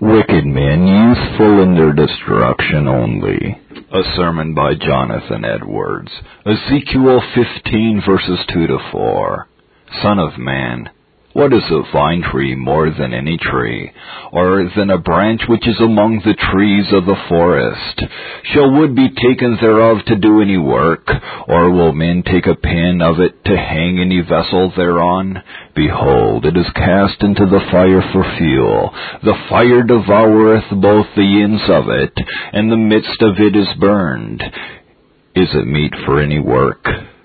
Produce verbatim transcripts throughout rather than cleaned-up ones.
Wicked men, useful in their destruction only. A sermon by Jonathan Edwards. Ezekiel fifteen, verses two to four. Son of man, what is a vine tree more than any tree, or than a branch which is among the trees of the forest? Shall wood be taken thereof to do any work, or will men take a pin of it to hang any vessel thereon? Behold, it is cast into the fire for fuel. The fire devoureth both the ends of it, and the midst of it is burned. Is it meet for any work?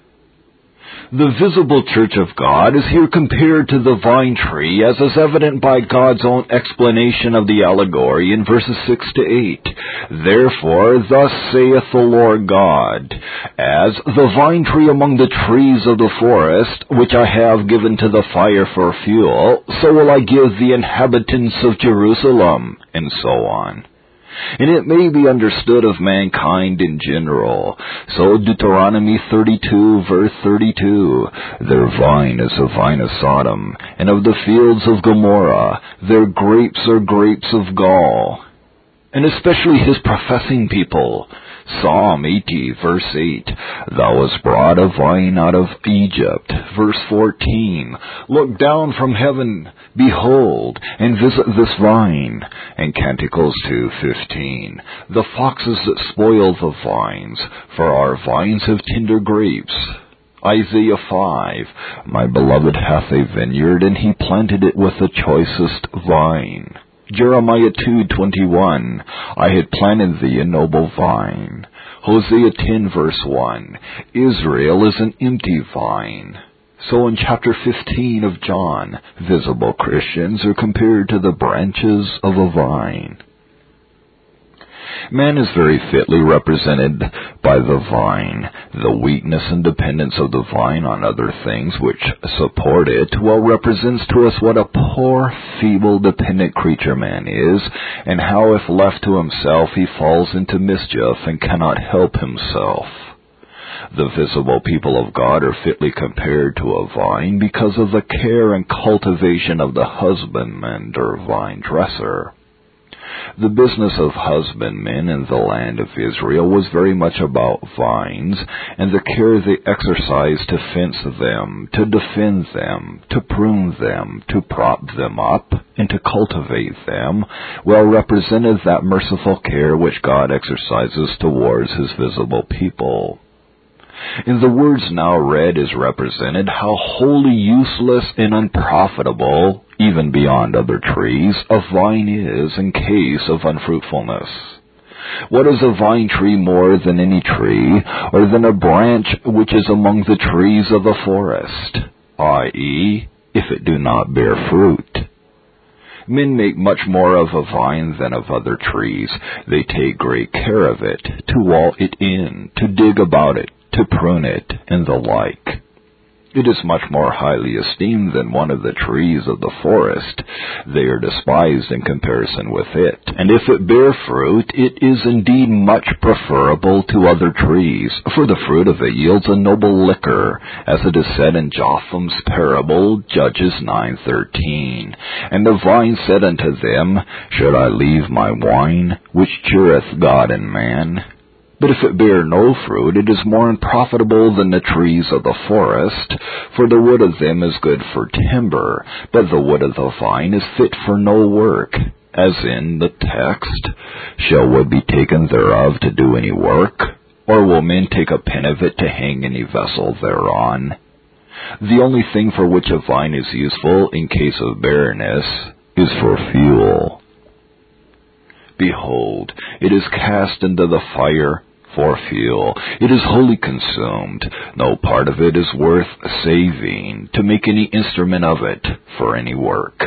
The visible church of God is here compared to the vine tree, as is evident by God's own explanation of the allegory in verses six to eight. Therefore, thus saith the Lord God, as the vine tree among the trees of the forest, which I have given to the fire for fuel, so will I give the inhabitants of Jerusalem, and so on. And it may be understood of mankind in general. So Deuteronomy thirty-two, verse thirty-two, their vine is the vine of Sodom, and of the fields of Gomorrah, their grapes are grapes of gall. And especially his professing people. Psalm eighty, verse eight, thou hast brought a vine out of Egypt. Verse fourteen, look down from heaven, behold, and visit this vine. And Canticles two fifteen, the foxes that spoil the vines, for our vines have tender grapes. Isaiah five, my beloved hath a vineyard, and he planted it with the choicest vine. Jeremiah two twenty-one, I had planted thee a noble vine. Hosea ten, verse one, Israel is an empty vine. So in chapter fifteen of John, visible Christians are compared to the branches of a vine. Man is very fitly represented by the vine. The weakness and dependence of the vine on other things which support it well represents to us what a poor, feeble, dependent creature man is, and how if left to himself he falls into mischief and cannot help himself. The visible people of God are fitly compared to a vine because of the care and cultivation of the husbandman or vine dresser. The business of husbandmen in the land of Israel was very much about vines, and the care they exercised to fence them, to defend them, to prune them, to prop them up, and to cultivate them, well represented that merciful care which God exercises towards his visible people. In the words now read is represented how wholly useless and unprofitable, even beyond other trees, a vine is in case of unfruitfulness. What is a vine tree more than any tree, or than a branch which is among the trees of the forest, that is, if it do not bear fruit? Men make much more of a vine than of other trees. They take great care of it, to wall it in, to dig about it, to prune it, and the like. It is much more highly esteemed than one of the trees of the forest. They are despised in comparison with it. And if it bear fruit, it is indeed much preferable to other trees, for the fruit of it yields a noble liquor, as it is said in Jotham's parable, Judges nine thirteen. And the vine said unto them, Should I leave my wine, which cheereth God and man? But if it bear no fruit, it is more unprofitable than the trees of the forest, for the wood of them is good for timber, but the wood of the vine is fit for no work. As in the text, shall wood be taken thereof to do any work? Or will men take a pin of it to hang any vessel thereon? The only thing for which a vine is useful in case of barrenness is for fuel. Behold, it is cast into the fire for fuel. It is wholly consumed. No part of it is worth saving, to make any instrument of it for any work.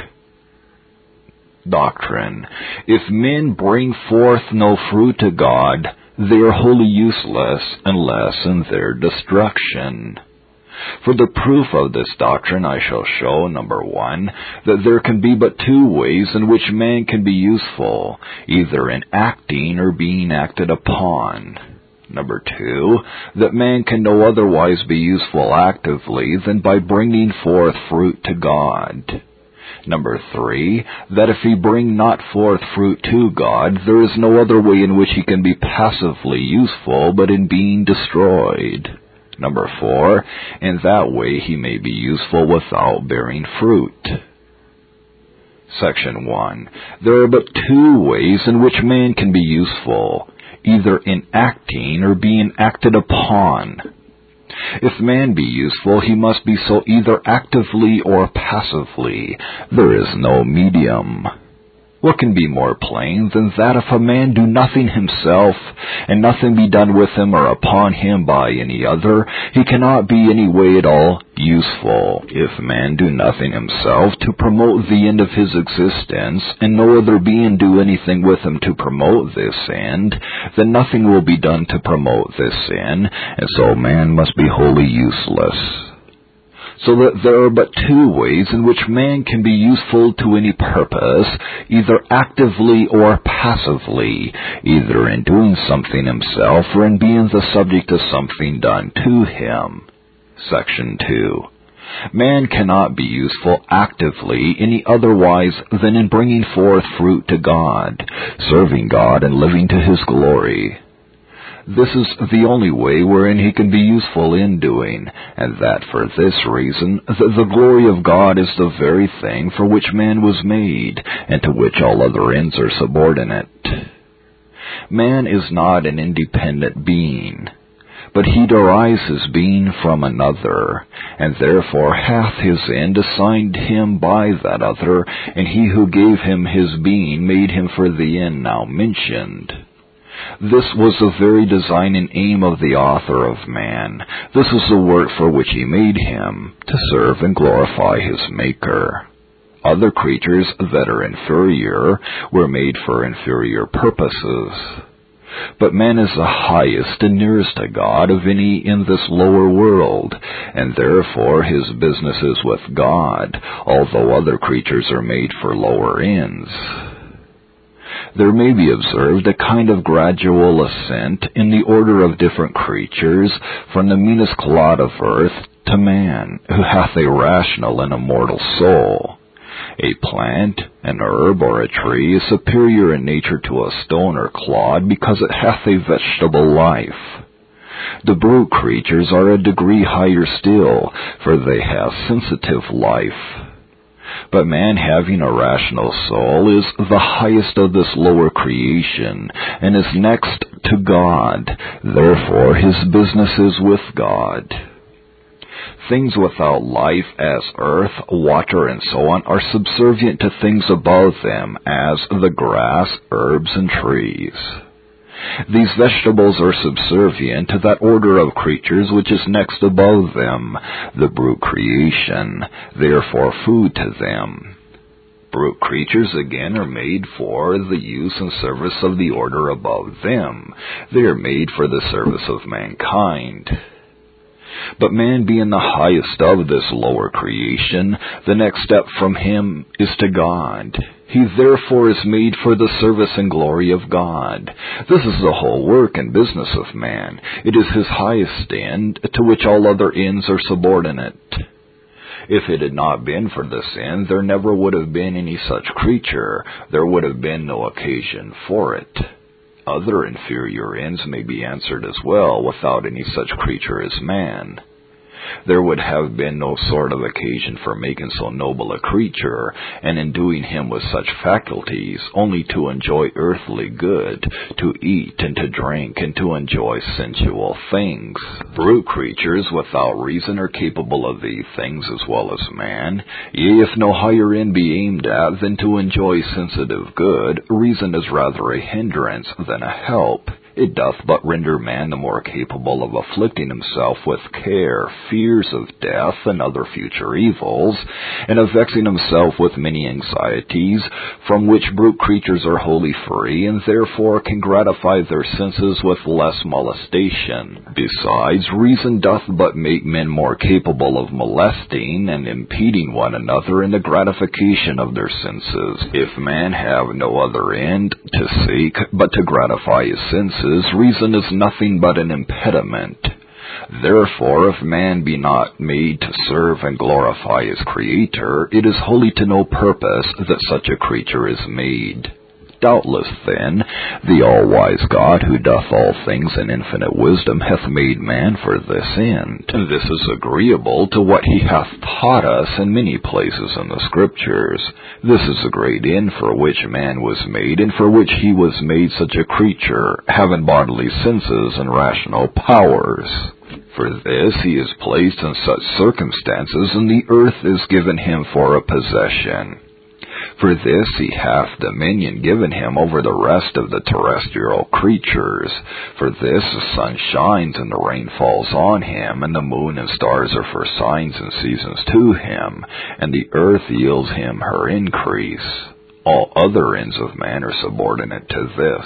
Doctrine. If men bring forth no fruit to God, they are wholly useless unless in their destruction. For the proof of this doctrine I shall show, number one, that there can be but two ways in which man can be useful, either in acting or being acted upon. Number two, that man can no otherwise be useful actively than by bringing forth fruit to God. Number three, that if he bring not forth fruit to God, there is no other way in which he can be passively useful but in being destroyed. Number four, in that way he may be useful without bearing fruit. Section one. There are but two ways in which man can be useful, either in acting or being acted upon. If man be useful, he must be so either actively or passively. There is no medium. What can be more plain than that if a man do nothing himself, and nothing be done with him or upon him by any other, he cannot be any way at all useful. If man do nothing himself to promote the end of his existence, and no other being do anything with him to promote this end, then nothing will be done to promote this end, and so man must be wholly useless. So that there are but two ways in which man can be useful to any purpose, either actively or passively, either in doing something himself or in being the subject of something done to him. Section two. Man cannot be useful actively any otherwise than in bringing forth fruit to God, serving God and living to His glory. This is the only way wherein he can be useful in doing, and that for this reason, that the glory of God is the very thing for which man was made, and to which all other ends are subordinate. Man is not an independent being, but he derives his being from another, and therefore hath his end assigned him by that other, and he who gave him his being made him for the end now mentioned. This was the very design and aim of the author of man. This is the work for which he made him, to serve and glorify his Maker. Other creatures that are inferior were made for inferior purposes. But man is the highest and nearest to God of any in this lower world, and therefore his business is with God, although other creatures are made for lower ends. There may be observed a kind of gradual ascent in the order of different creatures from the meanest clod of earth to man, who hath a rational and immortal soul. A plant, an herb, or a tree is superior in nature to a stone or clod because it hath a vegetable life. The brute creatures are a degree higher still, for they have sensitive life. But man, having a rational soul, is the highest of this lower creation, and is next to God. Therefore his business is with God. Things without life, as earth, water, and so on, are subservient to things above them, as the grass, herbs, and trees. These vegetables are subservient to that order of creatures which is next above them, the brute creation, therefore food to them. Brute creatures again are made for the use and service of the order above them. They are made for the service of mankind. But man being the highest of this lower creation, the next step from him is to God. He therefore is made for the service and glory of God. This is the whole work and business of man. It is his highest end, to which all other ends are subordinate. If it had not been for this end, there never would have been any such creature. There would have been no occasion for it. Other inferior ends may be answered as well without any such creature as man. There would have been no sort of occasion for making so noble a creature, and enduing him with such faculties, only to enjoy earthly good, to eat and to drink, and to enjoy sensual things. Brute creatures without reason are capable of these things as well as man. Yea, if no higher end be aimed at than to enjoy sensitive good, reason is rather a hindrance than a help. It doth but render man the more capable of afflicting himself with care, fears of death, and other future evils, and of vexing himself with many anxieties, from which brute creatures are wholly free, and therefore can gratify their senses with less molestation. Besides, reason doth but make men more capable of molesting and impeding one another in the gratification of their senses. If man have no other end to seek but to gratify his senses, reason is nothing but an impediment. Therefore, if man be not made to serve and glorify his Creator, it is wholly to no purpose that such a creature is made. Doubtless, then, the all-wise God, who doth all things in infinite wisdom, hath made man for this end. And this is agreeable to what he hath taught us in many places in the Scriptures. This is the great end for which man was made, and for which he was made such a creature, having bodily senses and rational powers. For this he is placed in such circumstances, and the earth is given him for a possession. For this he hath dominion given him over the rest of the terrestrial creatures. For this the sun shines and the rain falls on him, and the moon and stars are for signs and seasons to him, and the earth yields him her increase. All other ends of man are subordinate to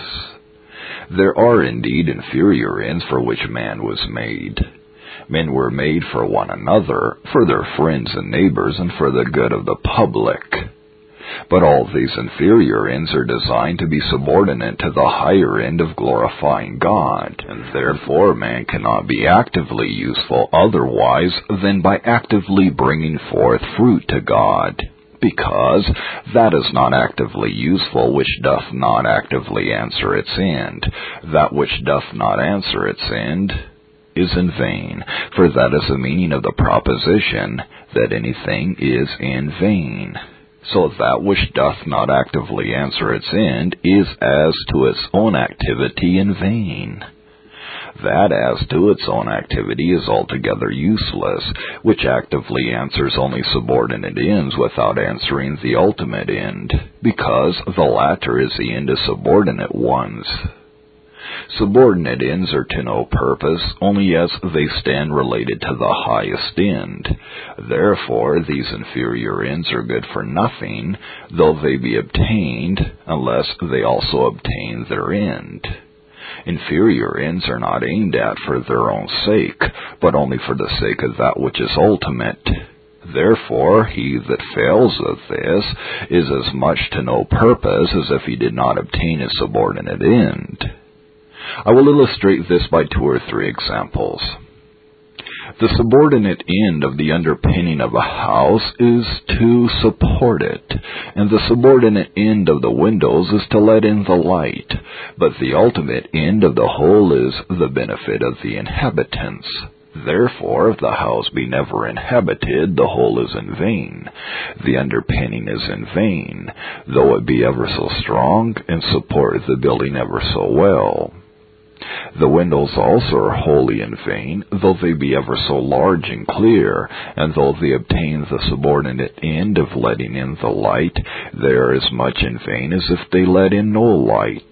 this. There are indeed inferior ends for which man was made. Men were made for one another, for their friends and neighbors, and for the good of the public. But all these inferior ends are designed to be subordinate to the higher end of glorifying God, and therefore man cannot be actively useful otherwise than by actively bringing forth fruit to God, because that is not actively useful which doth not actively answer its end. That which doth not answer its end is in vain, for that is the meaning of the proposition that anything is in vain. So that which doth not actively answer its end is as to its own activity in vain. That as to its own activity is altogether useless, which actively answers only subordinate ends without answering the ultimate end, because the latter is the end of subordinate ones. Subordinate ends are to no purpose, only as they stand related to the highest end. Therefore, these inferior ends are good for nothing, though they be obtained, unless they also obtain their end. Inferior ends are not aimed at for their own sake, but only for the sake of that which is ultimate. Therefore, he that fails of this is as much to no purpose as if he did not obtain his subordinate end. I will illustrate this by two or three examples. The subordinate end of the underpinning of a house is to support it, and the subordinate end of the windows is to let in the light, but the ultimate end of the whole is the benefit of the inhabitants. Therefore, if the house be never inhabited, the whole is in vain. The underpinning is in vain, though it be ever so strong and support the building ever so well. The windows also are wholly in vain, though they be ever so large and clear, and though they obtain the subordinate end of letting in the light, they are as much in vain as if they let in no light.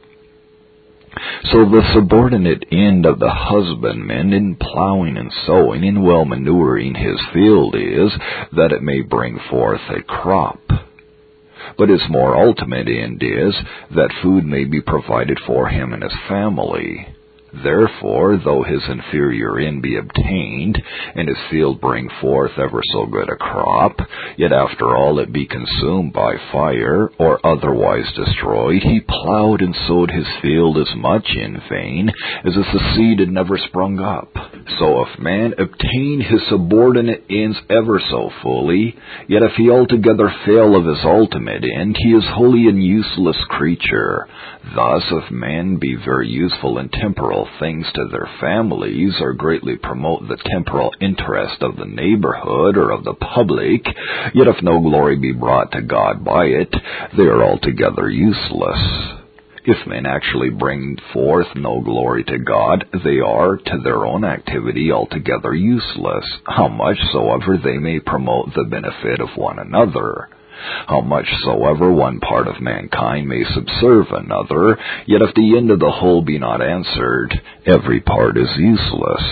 So the subordinate end of the husbandman in plowing and sowing and well manuring his field is that it may bring forth a crop. But his more ultimate end is that food may be provided for him and his family. Therefore, though his inferior end be obtained, and his field bring forth ever so good a crop, yet after all it be consumed by fire, or otherwise destroyed, he plowed and sowed his field as much in vain as if the seed had never sprung up. So if man obtain his subordinate ends ever so fully, yet if he altogether fail of his ultimate end, he is wholly an useless creature. Thus, if men be very useful in temporal things to their families, or greatly promote the temporal interest of the neighborhood or of the public, yet if no glory be brought to God by it, they are altogether useless. If men actually bring forth no glory to God, they are, to their own activity, altogether useless, how much soever they may promote the benefit of one another. How much soever one part of mankind may subserve another, yet if the end of the whole be not answered, every part is useless.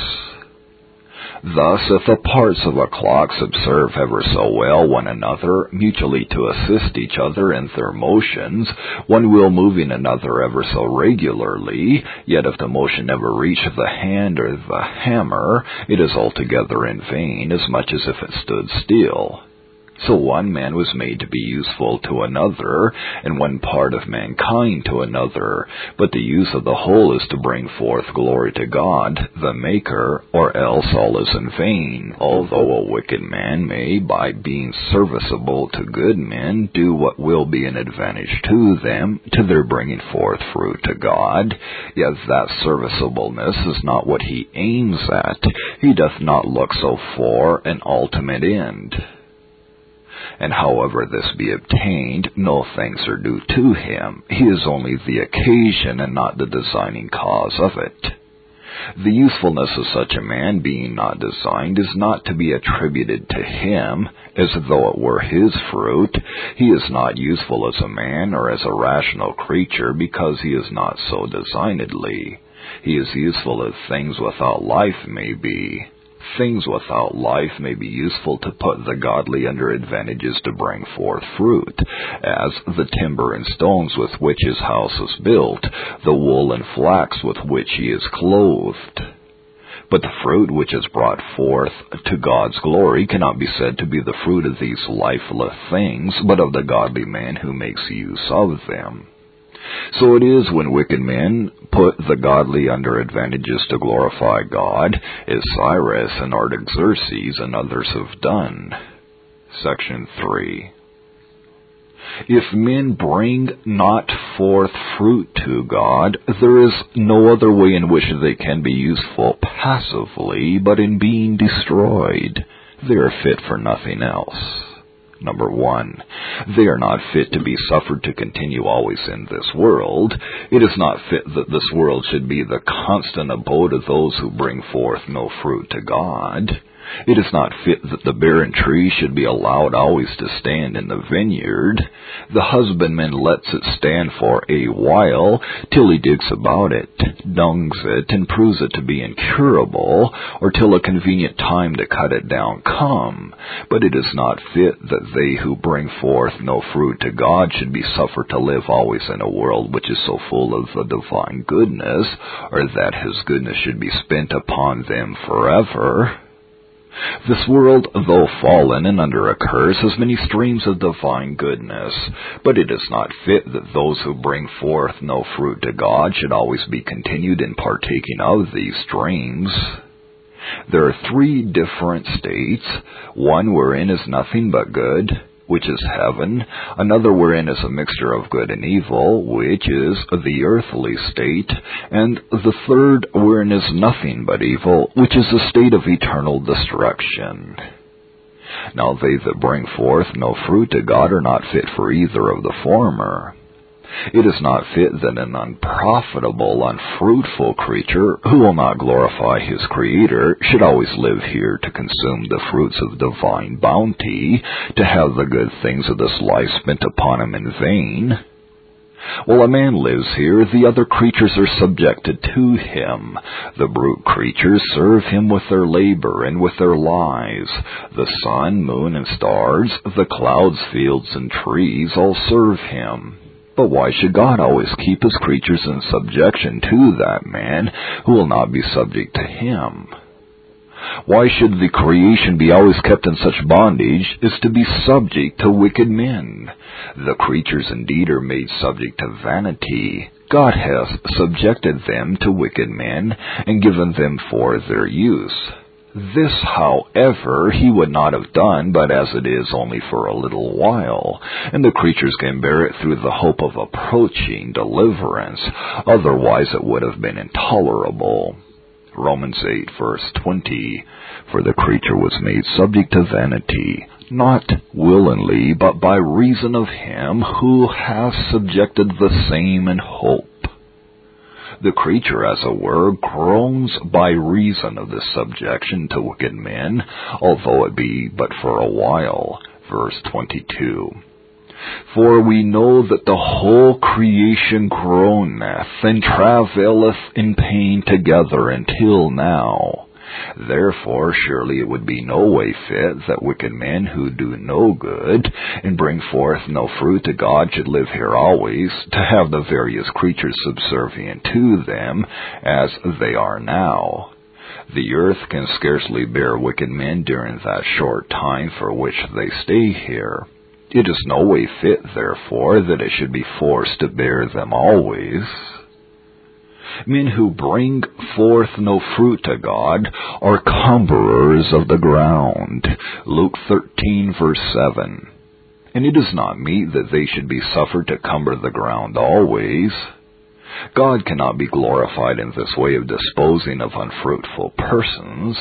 Thus, if the parts of a clock subserve ever so well one another, mutually to assist each other in their motions, one wheel moving another ever so regularly, yet if the motion never reach the hand or the hammer, it is altogether in vain, as much as if it stood still. So one man was made to be useful to another, and one part of mankind to another. But the use of the whole is to bring forth glory to God, the Maker, or else all is in vain. Although a wicked man may, by being serviceable to good men, do what will be an advantage to them, to their bringing forth fruit to God, yet that serviceableness is not what he aims at. He doth not look so for an ultimate end. And however this be obtained, no thanks are due to him. He is only the occasion and not the designing cause of it. The usefulness of such a man, being not designed, is not to be attributed to him, as though it were his fruit. He is not useful as a man or as a rational creature, because he is not so designedly. He is useful as things without life may be. Things without life may be useful to put the godly under advantages to bring forth fruit, as the timber and stones with which his house is built, the wool and flax with which he is clothed. But the fruit which is brought forth to God's glory cannot be said to be the fruit of these lifeless things, but of the godly man who makes use of them. So it is when wicked men put the godly under advantages to glorify God, as Cyrus and Artaxerxes and others have done. Section three. If men bring not forth fruit to God, there is no other way in which they can be useful passively, but in being destroyed. They are fit for nothing else. Number one, they are not fit to be suffered to continue always in this world. It is not fit that this world should be the constant abode of those who bring forth no fruit to God. It is not fit that the barren tree should be allowed always to stand in the vineyard. The husbandman lets it stand for a while, till he digs about it, dungs it, and proves it to be incurable, or till a convenient time to cut it down come. But it is not fit that they who bring forth no fruit to God should be suffered to live always in a world which is so full of the divine goodness, or that his goodness should be spent upon them forever. This world, though fallen and under a curse, has many streams of divine goodness, but it is not fit that those who bring forth no fruit to God should always be continued in partaking of these streams. There are three different states, one wherein is nothing but good, which is heaven, another wherein is a mixture of good and evil, which is the earthly state, and the third wherein is nothing but evil, which is a state of eternal destruction. Now they that bring forth no fruit to God are not fit for either of the former. It is not fit that an unprofitable, unfruitful creature, who will not glorify his Creator, should always live here to consume the fruits of divine bounty, to have the good things of this life spent upon him in vain. While a man lives here, the other creatures are subjected to him. The brute creatures serve him with their labor and with their lives. The sun, moon, and stars, the clouds, fields, and trees all serve him. But why should God always keep his creatures in subjection to that man who will not be subject to him? Why should the creation be always kept in such bondage as to be subject to wicked men? The creatures indeed are made subject to vanity. God has subjected them to wicked men and given them for their use. This, however, he would not have done, but as it is only for a little while, and the creatures can bear it through the hope of approaching deliverance. Otherwise it would have been intolerable. Romans eight, verse twenty, for the creature was made subject to vanity, not willingly, but by reason of him who has subjected the same in hope. The creature, as it were, groans by reason of this subjection to wicked men, although it be but for a while. Verse twenty-two. For we know that the whole creation groaneth and travaileth in pain together until now. Therefore, surely it would be no way fit that wicked men who do no good and bring forth no fruit to God should live here always, to have the various creatures subservient to them, as they are now. The earth can scarcely bear wicked men during that short time for which they stay here. It is no way fit, therefore, that it should be forced to bear them always. Men who bring forth no fruit to God are cumberers of the ground. Luke thirteen, verse seven. And it is not meet that they should be suffered to cumber the ground always. God cannot be glorified in this way of disposing of unfruitful persons.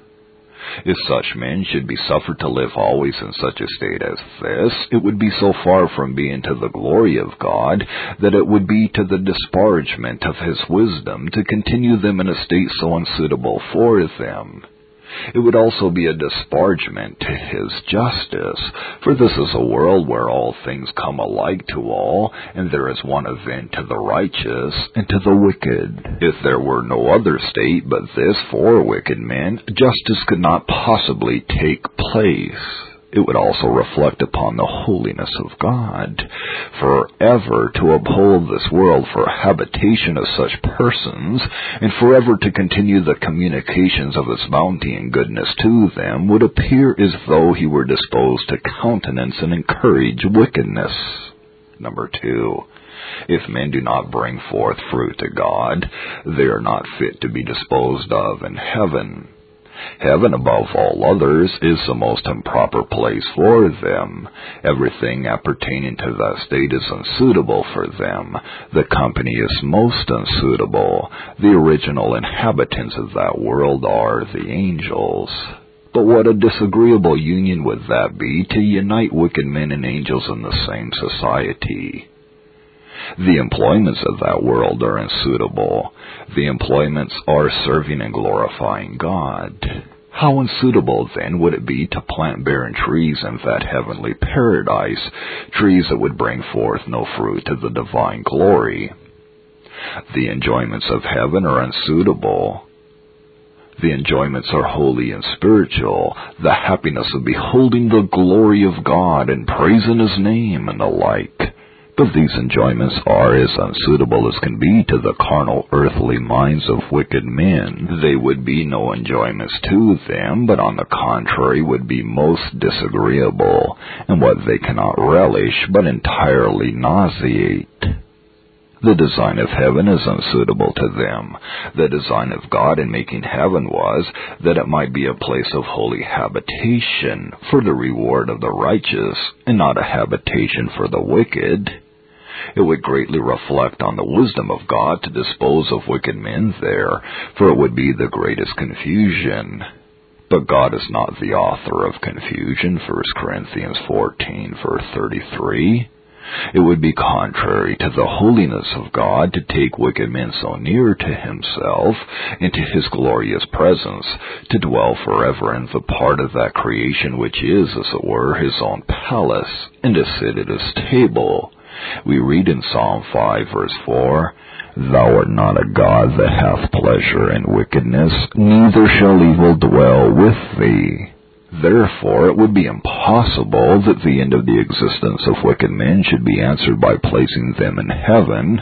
If such men should be suffered to live always in such a state as this, it would be so far from being to the glory of God that it would be to the disparagement of His wisdom to continue them in a state so unsuitable for them. It would also be a disparagement to His justice, for this is a world where all things come alike to all, and there is one event to the righteous and to the wicked. If there were no other state but this for wicked men, justice could not possibly take place. It would also reflect upon the holiness of God. Forever to uphold this world for habitation of such persons, and forever to continue the communications of His bounty and goodness to them, would appear as though He were disposed to countenance and encourage wickedness. Number two. If men do not bring forth fruit to God, they are not fit to be disposed of in heaven. Heaven, above all others, is the most improper place for them. Everything appertaining to that state is unsuitable for them. The company is most unsuitable. The original inhabitants of that world are the angels. But what a disagreeable union would that be, to unite wicked men and angels in the same society. The employments of that world are unsuitable. The employments are serving and glorifying God. How unsuitable, then, would it be to plant barren trees in that heavenly paradise, trees that would bring forth no fruit to the divine glory? The enjoyments of heaven are unsuitable. The enjoyments are holy and spiritual, the happiness of beholding the glory of God and praising His name and the like. But these enjoyments are as unsuitable as can be to the carnal earthly minds of wicked men. They would be no enjoyments to them, but on the contrary would be most disagreeable, and what they cannot relish, but entirely nauseate. The design of heaven is unsuitable to them. The design of God in making heaven was that it might be a place of holy habitation for the reward of the righteous, and not a habitation for the wicked. It would greatly reflect on the wisdom of God to dispose of wicked men there, for it would be the greatest confusion. But God is not the author of confusion, First Corinthians fourteen, verse thirty-three. It would be contrary to the holiness of God to take wicked men so near to Himself, into His glorious presence, to dwell forever in the part of that creation which is, as it were, His own palace, and to sit at His table. We read in Psalm five, verse four, Thou art not a God that hath pleasure in wickedness, neither shall evil dwell with Thee. Therefore, it would be impossible that the end of the existence of wicked men should be answered by placing them in heaven.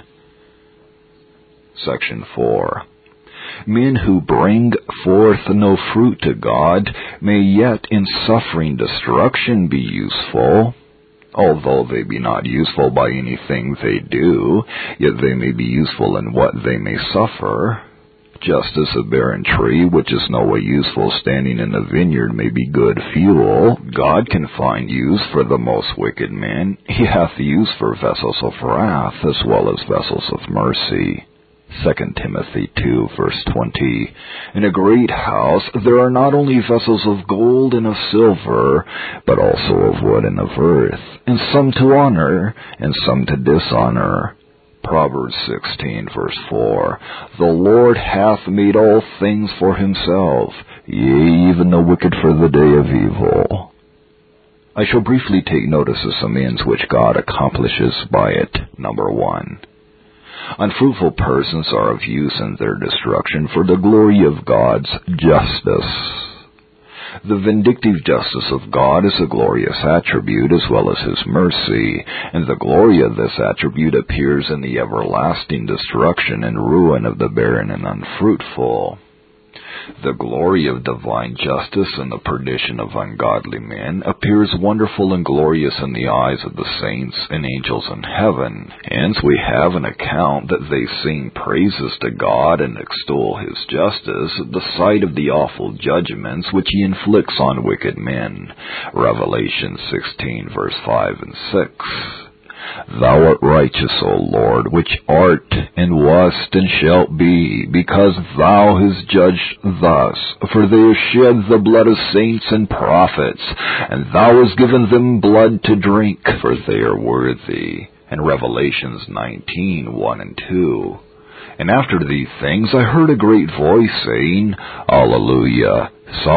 Section four. Men who bring forth no fruit to God may yet in suffering destruction be useful. Although they be not useful by anything they do, yet they may be useful in what they may suffer. Just as a barren tree, which is no way useful standing in a vineyard, may be good fuel, God can find use for the most wicked men. He hath use for vessels of wrath as well as vessels of mercy. Second Timothy two, verse twenty. In a great house there are not only vessels of gold and of silver, but also of wood and of earth, and some to honor, and some to dishonor. Proverbs sixteen, verse four. The Lord hath made all things for Himself, yea, even the wicked for the day of evil. I shall briefly take notice of some ends which God accomplishes by it. Number one. Unfruitful persons are of use in their destruction for the glory of God's justice. The vindictive justice of God is a glorious attribute as well as His mercy, and the glory of this attribute appears in the everlasting destruction and ruin of the barren and unfruitful. The glory of divine justice and the perdition of ungodly men appears wonderful and glorious in the eyes of the saints and angels in heaven. Hence we have an account that they sing praises to God and extol his justice at the sight of the awful judgments which he inflicts on wicked men. Revelation sixteen, verse five and six. Thou art righteous, O Lord, which art, and wast, and shalt be, because thou hast judged thus. For they have shed the blood of saints and prophets, and thou hast given them blood to drink, for they are worthy. And Revelations nineteen, one and two. And after these things I heard a great voice saying, Alleluia!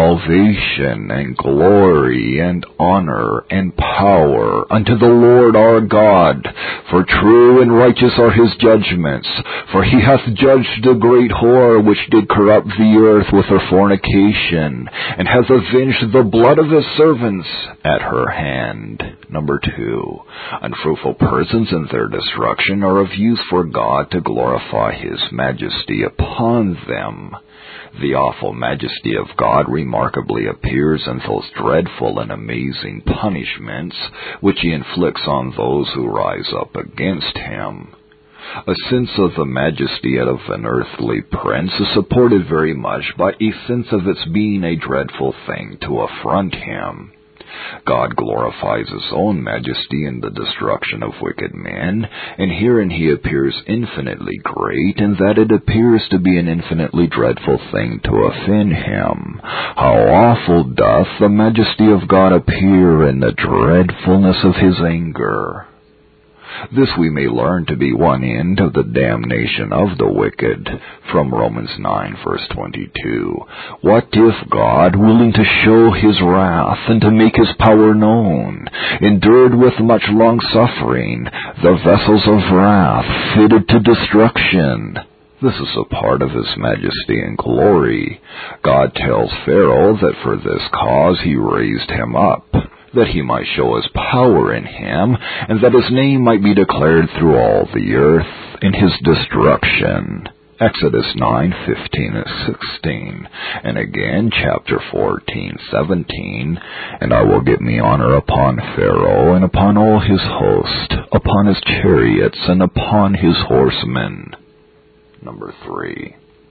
Salvation and glory and honor and power unto the Lord our God, for true and righteous are his judgments. For he hath judged the great whore which did corrupt the earth with her fornication, and hath avenged the blood of his servants at her hand. Number two, unfruitful persons and their destruction are of use for God to glorify his majesty upon them. The awful majesty of God remarkably appears in those dreadful and amazing punishments which he inflicts on those who rise up against him. A sense of the majesty of an earthly prince is supported very much by a sense of its being a dreadful thing to affront him. God glorifies his own majesty in the destruction of wicked men, and herein he appears infinitely great, in that it appears to be an infinitely dreadful thing to offend him. How awful doth the majesty of God appear in the dreadfulness of his anger! This we may learn to be one end of the damnation of the wicked, from Romans nine, verse twenty-two. What if God, willing to show his wrath and to make his power known, endured with much long-suffering the vessels of wrath fitted to destruction? This is a part of his majesty and glory. God tells Pharaoh that for this cause he raised him up, that he might show his power in him, and that his name might be declared through all the earth in his destruction. Exodus nine, fifteen and sixteen, and again chapter fourteen, seventeen, and I will give me honor upon Pharaoh, and upon all his host, upon his chariots, and upon his horsemen. Number three.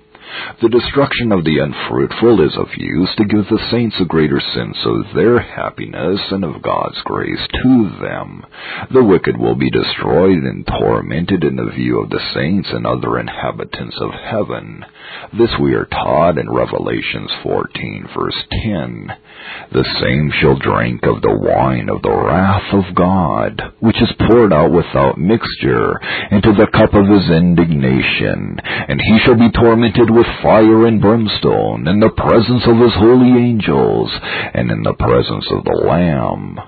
The destruction of the unfruitful is of use to give the saints a greater sense of their happiness and of God's grace to them. The wicked will be destroyed and tormented in the view of the saints and other inhabitants of heaven. This we are taught in Revelations fourteen, verse ten. The same shall drink of the wine of the wrath of God, which is poured out without mixture into the cup of his indignation, and he shall be tormented with fire and brimstone in the presence of his holy angels and in the presence of the Lamb.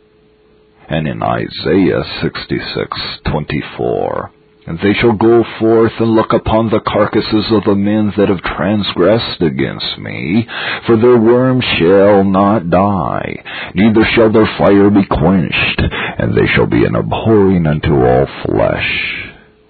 And in Isaiah sixty-six, twenty-four, and they shall go forth and look upon the carcasses of the men that have transgressed against me, for their worm shall not die, neither shall their fire be quenched, and they shall be an abhorring unto all flesh.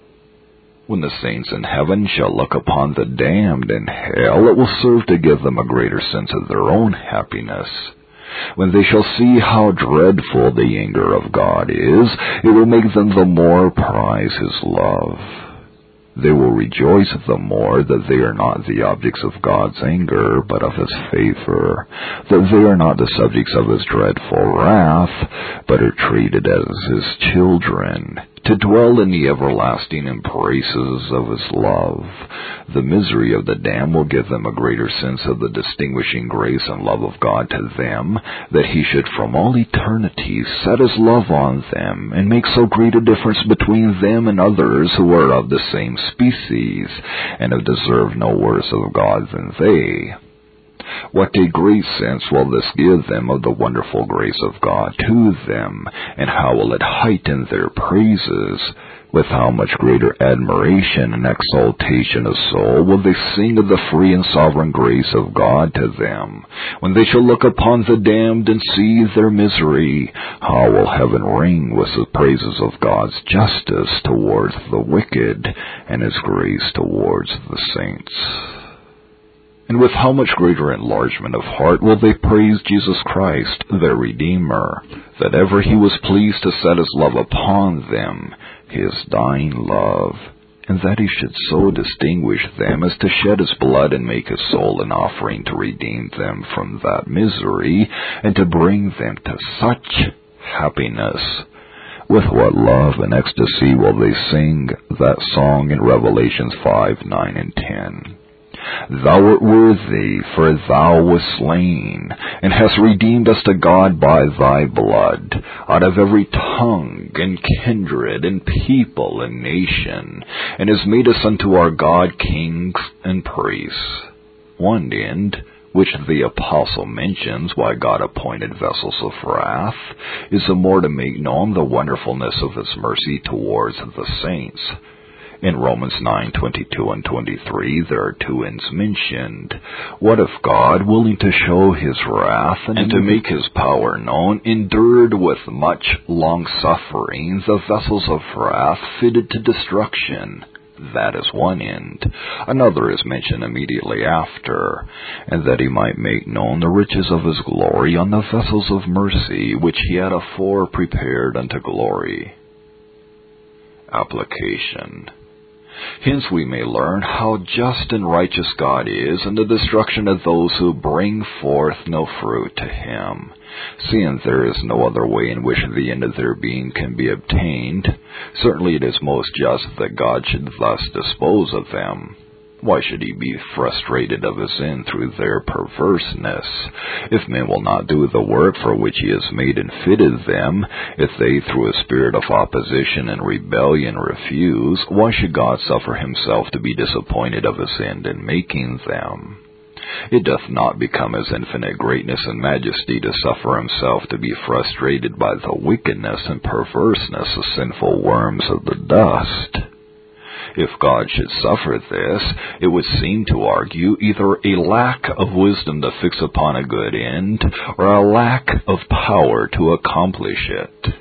When the saints in heaven shall look upon the damned in hell, it will serve to give them a greater sense of their own happiness. When they shall see how dreadful the anger of God is, it will make them the more prize his love. They will rejoice the more that they are not the objects of God's anger, but of his favor, that they are not the subjects of his dreadful wrath, but are treated as his children, to dwell in the everlasting embraces of his love. The misery of the damned will give them a greater sense of the distinguishing grace and love of God to them, that he should from all eternity set his love on them, and make so great a difference between them and others who are of the same species, and have deserved no worse of God than they. What a great sense will this give them of the wonderful grace of God to them, and how will it heighten their praises? With how much greater admiration and exaltation of soul will they sing of the free and sovereign grace of God to them, when they shall look upon the damned and see their misery? How will heaven ring with the praises of God's justice towards the wicked, and his grace towards the saints? And with how much greater enlargement of heart will they praise Jesus Christ, their Redeemer, that ever he was pleased to set his love upon them, his dying love, and that he should so distinguish them as to shed his blood and make his soul an offering to redeem them from that misery, and to bring them to such happiness. With what love and ecstasy will they sing that song in Revelations five, nine, and ten. Thou art worthy, for thou wast slain, and hast redeemed us to God by thy blood, out of every tongue, and kindred, and people, and nation, and hast made us unto our God kings and priests. One end, which the apostle mentions why God appointed vessels of wrath, is the more to make known the wonderfulness of his mercy towards the saints. In Romans nine, twenty-two and twenty-three, there are two ends mentioned. What if God, willing to show his wrath and, and to make his power known, endured with much long-suffering the vessels of wrath fitted to destruction? That is one end. Another is mentioned immediately after, and that he might make known the riches of his glory on the vessels of mercy, which he had afore prepared unto glory. Application. Hence we may learn how just and righteous God is in the destruction of those who bring forth no fruit to him, seeing there is no other way in which the end of their being can be obtained. Certainly it is most just that God should thus dispose of them. Why should he be frustrated of his end through their perverseness? If men will not do the work for which he has made and fitted them, if they through a spirit of opposition and rebellion refuse, why should God suffer himself to be disappointed of his end in making them? It doth not become his infinite greatness and majesty to suffer himself to be frustrated by the wickedness and perverseness of sinful worms of the dust. If God should suffer this, it would seem to argue either a lack of wisdom to fix upon a good end, or a lack of power to accomplish it.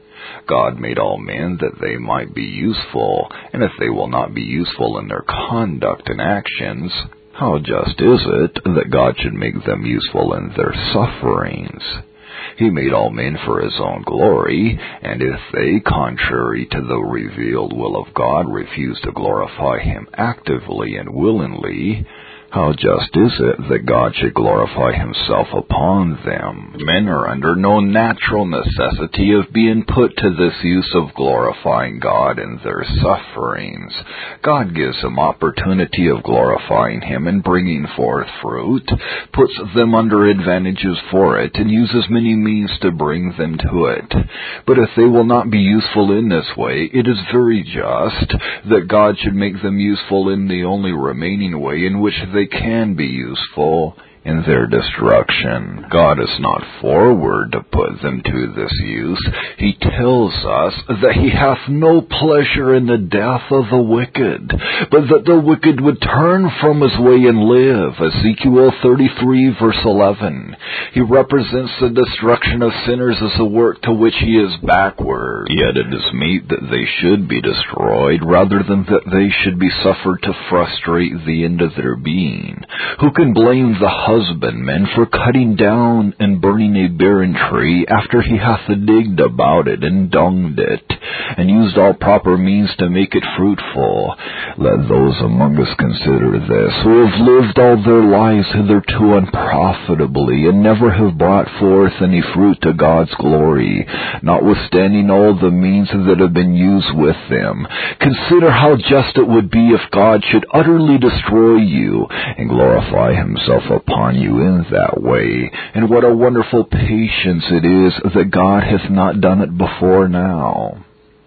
God made all men that they might be useful, and if they will not be useful in their conduct and actions, how just is it that God should make them useful in their sufferings? He made all men for his own glory, and if they, contrary to the revealed will of God, refuse to glorify him actively and willingly, how just is it that God should glorify himself upon them? Men are under no natural necessity of being put to this use of glorifying God in their sufferings. God gives them opportunity of glorifying him and bringing forth fruit, puts them under advantages for it, and uses many means to bring them to it. But if they will not be useful in this way, it is very just that God should make them useful in the only remaining way in which they They can be useful in their destruction. God is not forward to put them to this use. He tells us that he hath no pleasure in the death of the wicked, but that the wicked would turn from his way and live. Ezekiel thirty-three, verse eleven. He represents the destruction of sinners as a work to which he is backward. Yet it is meet that they should be destroyed, rather than that they should be suffered to frustrate the end of their being. Who can blame the husbandman for cutting down and burning a barren tree after he hath digged about it and dunged it, and used all proper means to make it fruitful? Let those among us consider this, who have lived all their lives hitherto unprofitably, and never have brought forth any fruit to God's glory, notwithstanding all the means that have been used with them. Consider how just it would be if God should utterly destroy you, and glorify himself upon you in that way, and what a wonderful patience it is that God hath not done it before now.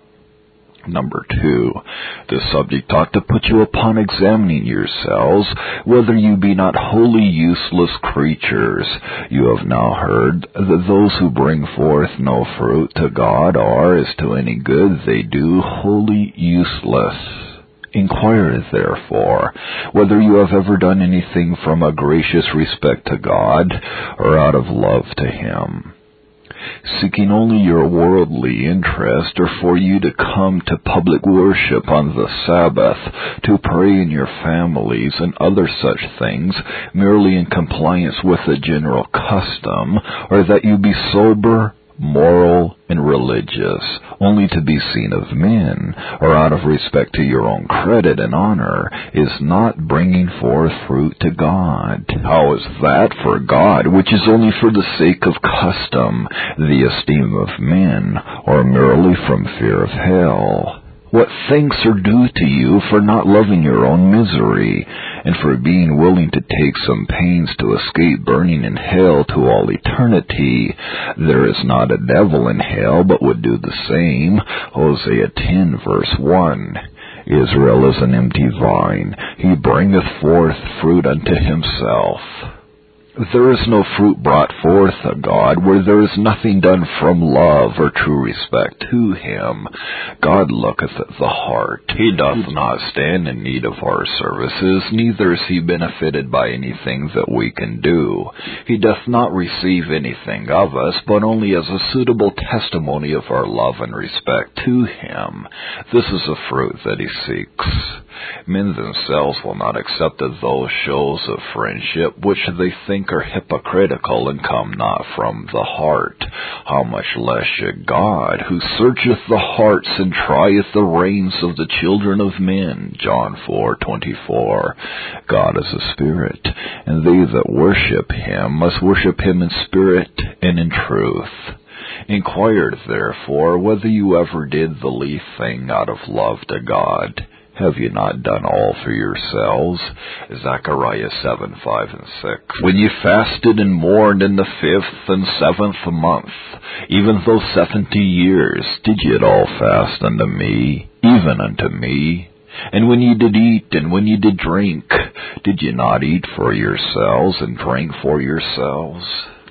Number two, this subject ought to put you upon examining yourselves, whether you be not wholly useless creatures. You have now heard that those who bring forth no fruit to God are, as to any good they do, wholly useless. Inquire, therefore, whether you have ever done anything from a gracious respect to God, or out of love to him. seeking only your worldly interest, or for you to come to public worship on the Sabbath, to pray in your families, and other such things, merely in compliance with the general custom, or that you be sober, moral, and religious, only to be seen of men, or out of respect to your own credit and honor, is not bringing forth fruit to God. How is that for God, which is only for the sake of custom, the esteem of men, or merely from fear of hell? What thanks are due to you for not loving your own misery, and for being willing to take some pains to escape burning in hell to all eternity? There is not a devil in hell, but would do the same. Hosea ten, verse one. Israel is an empty vine. He bringeth forth fruit unto himself. There is no fruit brought forth of God where there is nothing done from love or true respect to him. God looketh at the heart. He doth not stand in need of our services, neither is he benefited by anything that we can do. He doth not receive anything of us, but only as a suitable testimony of our love and respect to him. This is a fruit that he seeks. Men themselves will not accept of those shows of friendship which they think are hypocritical and come not from the heart. How much less should God, who searcheth the hearts and trieth the reins of the children of men, John four twenty-four. God is a spirit, and they that worship him must worship him in spirit and in truth. Inquire therefore whether you ever did the least thing out of love to God. Have you not done all for yourselves? Zechariah seven, five, and six. When you fasted and mourned in the fifth and seventh month, even though seventy years, did ye at all fast unto me, even unto me? And when ye did eat, and when ye did drink, did ye not eat for yourselves, and drink for yourselves?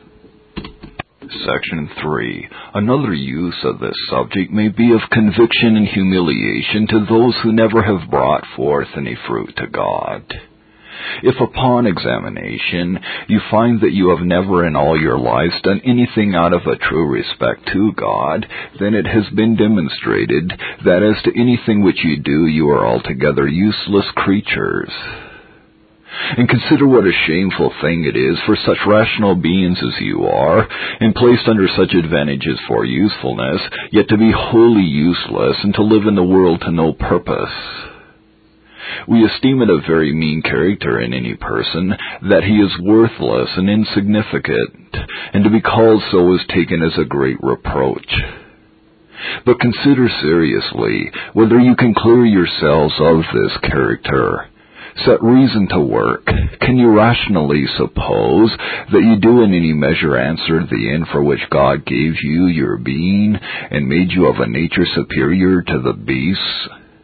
Section three. Another use of this subject may be of conviction and humiliation to those who never have brought forth any fruit to God. If upon examination you find that you have never in all your lives done anything out of a true respect to God, then it has been demonstrated that as to anything which you do, you are altogether useless creatures. And consider what a shameful thing it is for such rational beings as you are, and placed under such advantages for usefulness, yet to be wholly useless and to live in the world to no purpose. We esteem it a very mean character in any person that he is worthless and insignificant, and to be called so is taken as a great reproach. But consider seriously whether you can clear yourselves of this character. Set reason to work. Can you rationally suppose that you do in any measure answer the end for which God gave you your being, and made you of a nature superior to the beasts?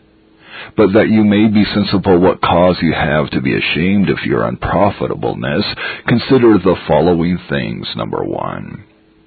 But that you may be sensible what cause you have to be ashamed of your unprofitableness, consider the following things. Number one,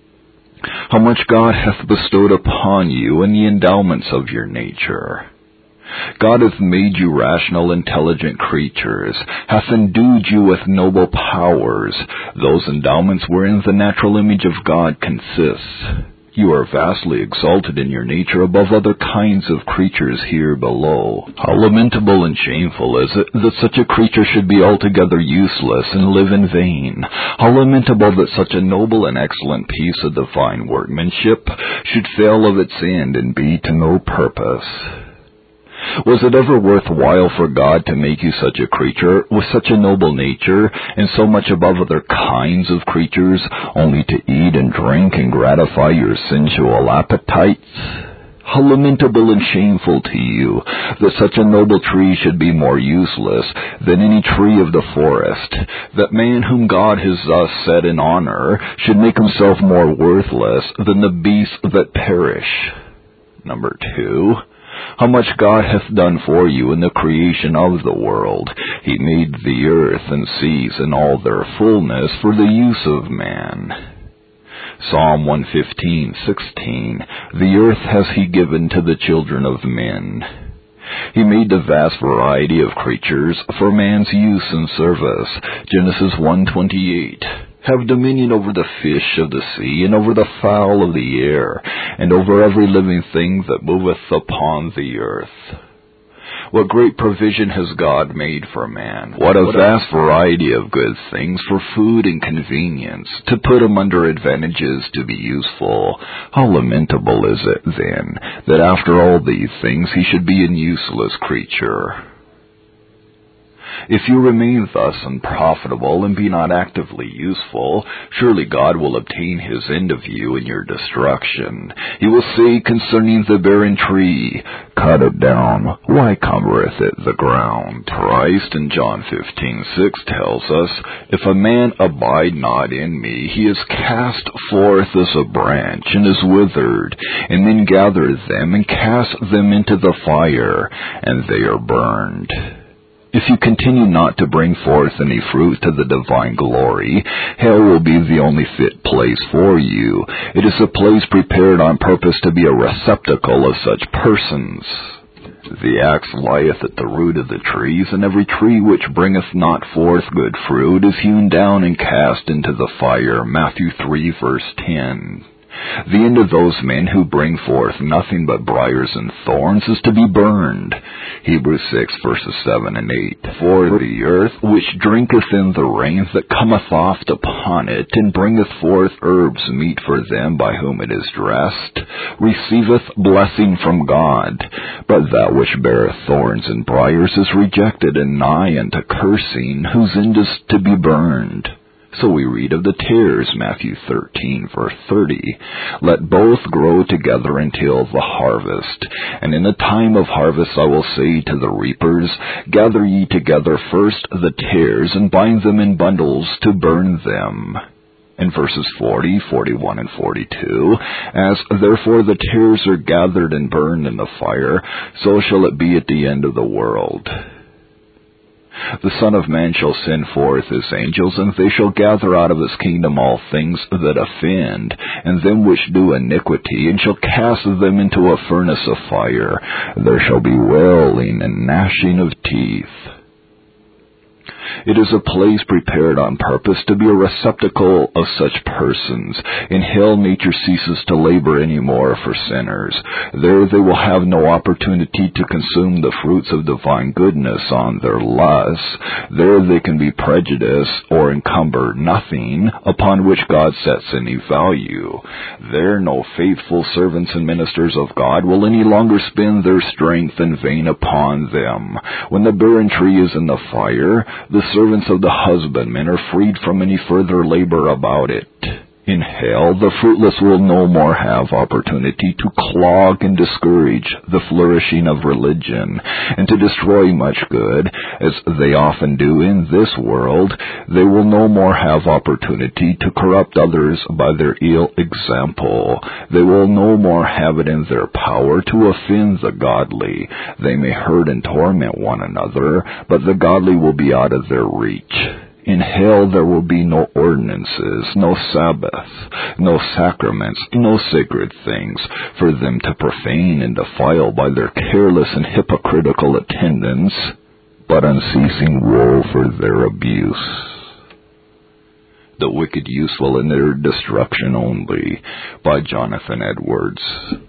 how much God hath bestowed upon you in the endowments of your nature. God hath made you rational, intelligent creatures, hath endued you with noble powers, those endowments wherein the natural image of God consists. You are vastly exalted in your nature above other kinds of creatures here below. How lamentable and shameful is it that such a creature should be altogether useless and live in vain. How lamentable that such a noble and excellent piece of divine workmanship should fail of its end and be to no purpose. Was it ever worthwhile for God to make you such a creature, with such a noble nature, and so much above other kinds of creatures, only to eat and drink and gratify your sensual appetites? How lamentable and shameful to you that such a noble tree should be more useless than any tree of the forest, that man whom God has thus set in honor should make himself more worthless than the beasts that perish. Number two, how much God hath done for you in the creation of the world. He made the earth and seas and all their fullness for the use of man. Psalm one fifteen, sixteen. The earth has he given to the children of men. He made a vast variety of creatures for man's use and service. Genesis one twenty-eight. have dominion over the fish of the sea, and over the fowl of the air, and over every living thing that moveth upon the earth. What great provision has God made for man. What a vast variety of good things for food and convenience, to put him under advantages to be useful. How lamentable is it, then, that after all these things he should be an useless creature. If you remain thus unprofitable and be not actively useful, surely God will obtain his end of you in your destruction. He will say concerning the barren tree, Cut it down, why cumbereth it the ground? Christ in John fifteen six tells us, If a man abide not in me, he is cast forth as a branch, and is withered, and men gather them, and cast them into the fire, and they are burned. If you continue not to bring forth any fruit to the divine glory, hell will be the only fit place for you. It is a place prepared on purpose to be a receptacle of such persons. The axe lieth at the root of the trees, and every tree which bringeth not forth good fruit is hewn down and cast into the fire. Matthew three, verse ten. The end of those men who bring forth nothing but briars and thorns is to be burned. Hebrews six, verses seven and eight. For the earth, which drinketh in the rain that cometh oft upon it, and bringeth forth herbs meet for them by whom it is dressed, receiveth blessing from God. But that which beareth thorns and briars is rejected and nigh unto cursing, whose end is to be burned. So we read of the tares, Matthew thirteen, verse thirty. Let both grow together until the harvest. And in the time of harvest I will say to the reapers, Gather ye together first the tares, and bind them in bundles to burn them. In verses forty, forty-one, and forty-two, As therefore the tares are gathered and burned in the fire, so shall it be at the end of the world. The Son of Man shall send forth his angels, and they shall gather out of his kingdom all things that offend, and them which do iniquity, and shall cast them into a furnace of fire. There shall be wailing and gnashing of teeth. It is a place prepared on purpose to be a receptacle of such persons. In hell nature ceases to labor any more for sinners. There they will have no opportunity to consume the fruits of divine goodness on their lusts. There they can be prejudiced or encumber nothing upon which God sets any value. There no faithful servants and ministers of God will any longer spend their strength in vain upon them. When the barren tree is in the fire, the servants of the husbandman are freed from any further labor about it. In hell, the fruitless will no more have opportunity to clog and discourage the flourishing of religion, and to destroy much good, as they often do in this world. They will no more have opportunity to corrupt others by their ill example. They will no more have it in their power to offend the godly. They may hurt and torment one another, but the godly will be out of their reach. In hell there will be no ordinances, no Sabbath, no sacraments, no sacred things for them to profane and defile by their careless and hypocritical attendance, but unceasing woe for their abuse. The wicked useful in their destruction only, by Jonathan Edwards.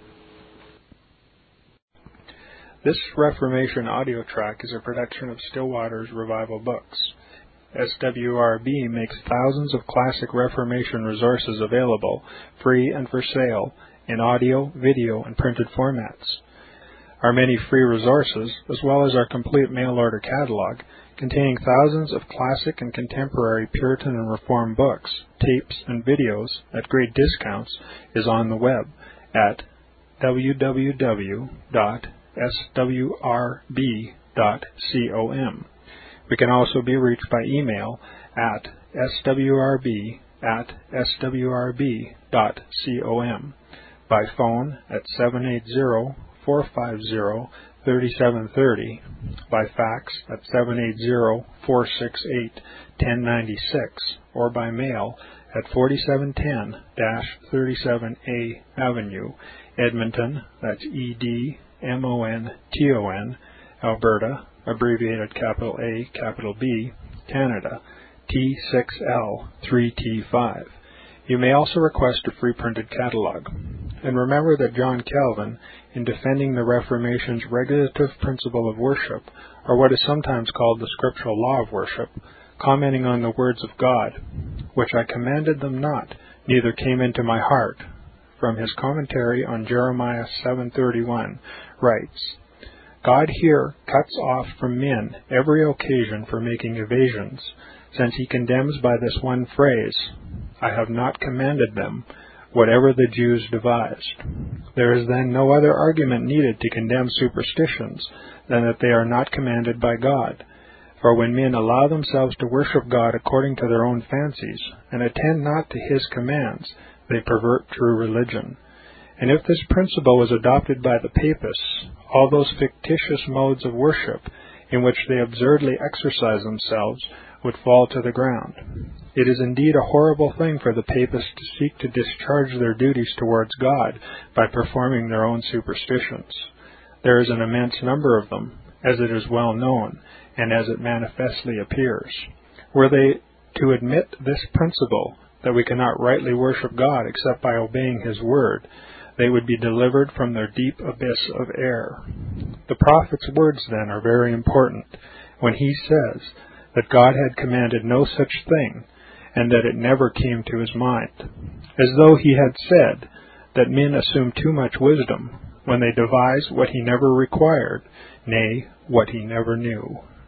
This Reformation audio track is a production of Stillwater's Revival Books. S W R B makes thousands of classic Reformation resources available, free and for sale, in audio, video, and printed formats. Our many free resources, as well as our complete mail-order catalog, containing thousands of classic and contemporary Puritan and Reformed books, tapes, and videos at great discounts, is on the web at w w w dot s w r b dot com. We can also be reached by email at s w r b at s w r b dot com, by phone at seven eight zero, four five zero, three seven three zero, by fax at seven eight zero, four six eight, one zero nine six, or by mail at forty-seven ten thirty-seven A Avenue, Edmonton, that's E D M O N T O N, Alberta, abbreviated capital A, capital B, Canada, T six L three T five. You may also request a free printed catalog. And remember that John Calvin, in defending the Reformation's regulative principle of worship, or what is sometimes called the scriptural law of worship, commenting on the words of God, which I commanded them not, neither came into my heart, from his commentary on Jeremiah seven thirty-one, writes, God here cuts off from men every occasion for making evasions, since he condemns by this one phrase, I have not commanded them, whatever the Jews devised. There is then no other argument needed to condemn superstitions than that they are not commanded by God. For when men allow themselves to worship God according to their own fancies, and attend not to his commands, they pervert true religion. And if this principle was adopted by the Papists, all those fictitious modes of worship in which they absurdly exercise themselves would fall to the ground. It is indeed a horrible thing for the Papists to seek to discharge their duties towards God by performing their own superstitions. There is an immense number of them, as it is well known, and as it manifestly appears. Were they to admit this principle, that we cannot rightly worship God except by obeying his word, they would be delivered from their deep abyss of error. The prophet's words, then, are very important, when he says that God had commanded no such thing, and that it never came to his mind, as though he had said that men assume too much wisdom when they devise what he never required, nay, what he never knew.